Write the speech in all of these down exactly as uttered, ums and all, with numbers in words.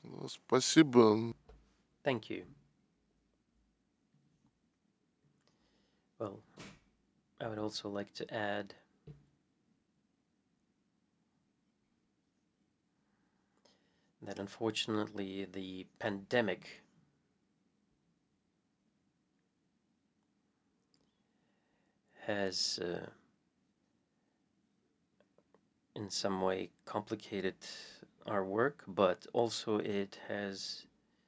Ну, спасибо. Thank you. Well, I would also like to add that unfortunately the pandemic has uh, in some way complicated our work, but also it has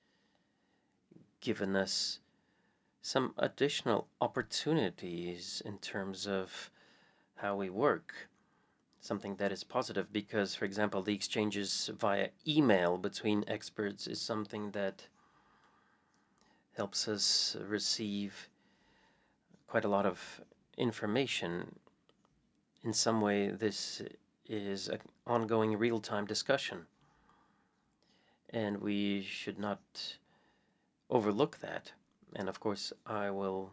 given us some additional opportunities in terms of how we work. Something that is positive because, for example, the exchanges via email between experts is something that helps us receive quite a lot of information. In some way, this is an ongoing real time discussion, and we should not overlook that. And of course, I will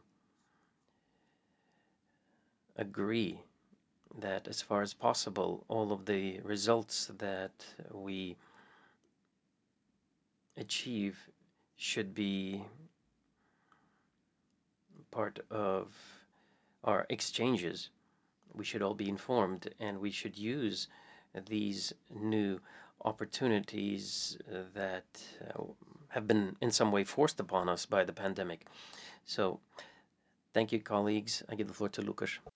agree that as far as possible, all of the results that we achieve should be part of our exchanges. We should all be informed and we should use these new opportunities uh, that uh, have been in some way forced upon us by the pandemic. So, thank you, colleagues. I give the floor to Lucas.